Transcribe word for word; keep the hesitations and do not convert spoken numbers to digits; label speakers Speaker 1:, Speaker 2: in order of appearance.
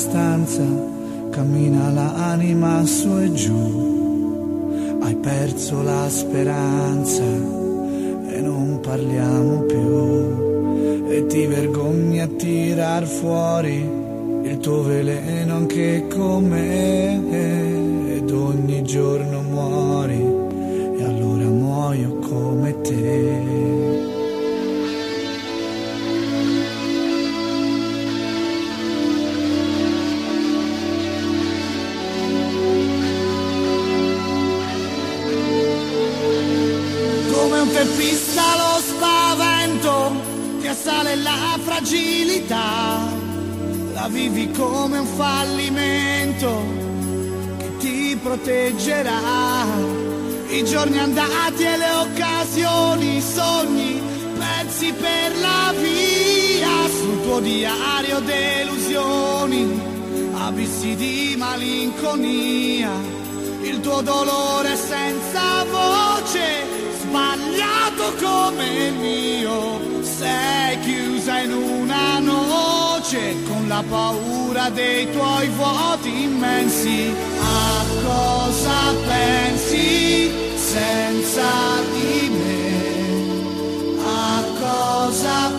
Speaker 1: stanza, cammina l'anima su e giù. Hai perso la speranza e non parliamo più. E ti vergogni a tirar fuori il tuo veleno anche con me. Ed ogni giorno muori e allora muoio come te. Pista lo spavento, ti assale la fragilità, la vivi come un fallimento che ti proteggerà. I giorni andati e le occasioni, i sogni persi per la via, sul tuo diario delusioni, abissi di malinconia, il tuo dolore senza voce, sbagliato come il mio, sei chiusa in una noce con la paura dei tuoi vuoti immensi. A cosa pensi senza di me? A cosa